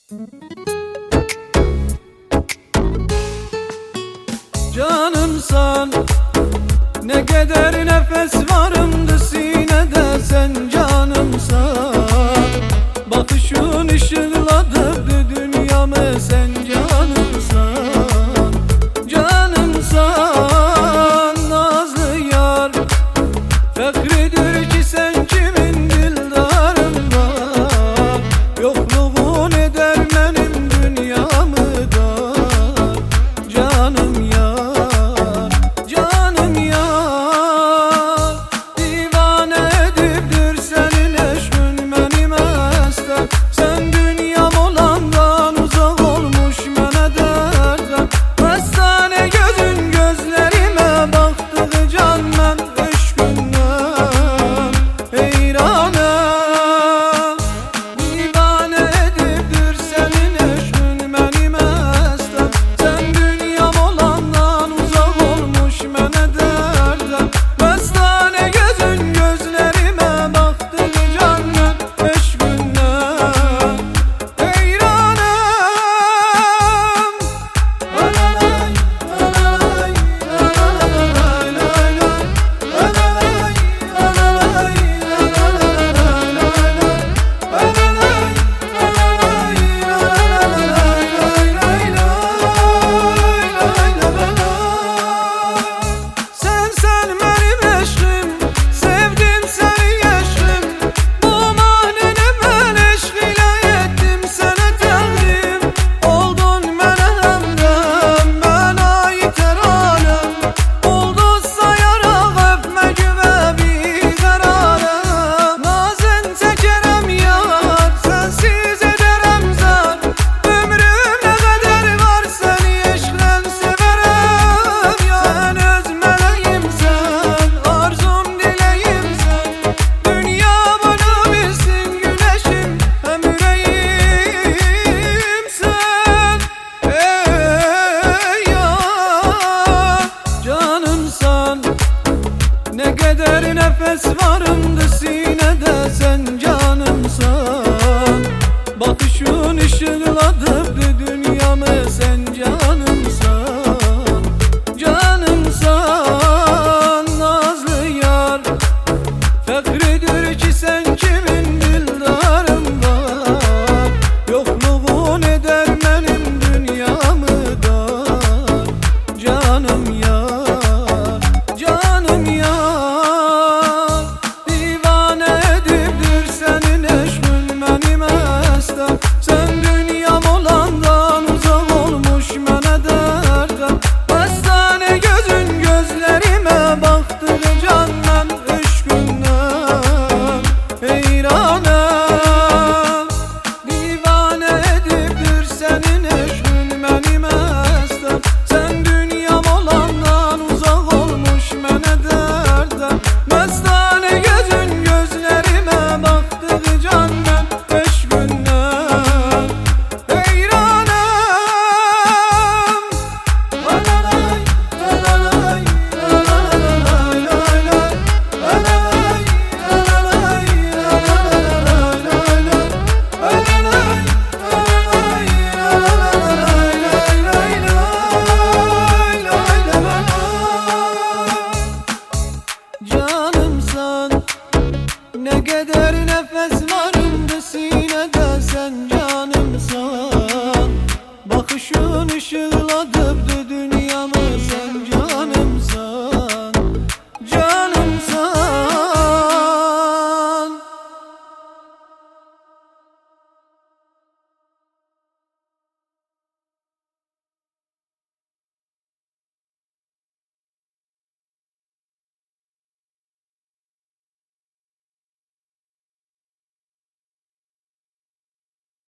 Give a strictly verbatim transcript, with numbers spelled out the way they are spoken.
Canımsan, ne kadar nefes varımdı sinede, sen canımsan. Bakışın ışıkladı dünyamı, sen canımsan. Canımsan, nazlı yar, fekridir ki sen kimin dildarında. Yokluğun eder benim dünyamı da. Canım ya, ne kadar nefes varımdı sinede, sen canımsan. Bakışın ışıkladı dünyamı, sen canımsan. Canımsan, nazlı yar, fekridir ki sen kimin dildarında. Yokluğun eder benim dünyamı da. Canım ya, ne kadar nefes varımdı sinede, sen